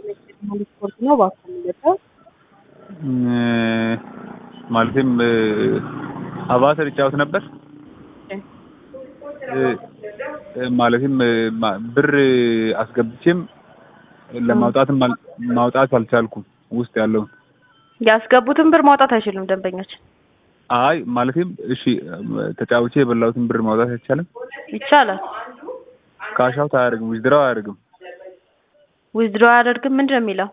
ስፖርት ነው ባከመለጠው ማለትም አቫተር ይጫወት ነበር ማለትም ብር አስገብቼም ለማውጣትም ማውጣት አልቻልኩም ውስጥ ያለው ያስገቡትን ብር ማውጣት አይችሉም ደንበኞች አይ ማለትም እሺ ተጫውቼ የበላሁትን ብር ማውጣት አይቻልም ይቻላል ካሽ አውት አያደርግም ዊዝድራው አያደርግም ዊዝድራው አያደርግም ምንድነው የሚለው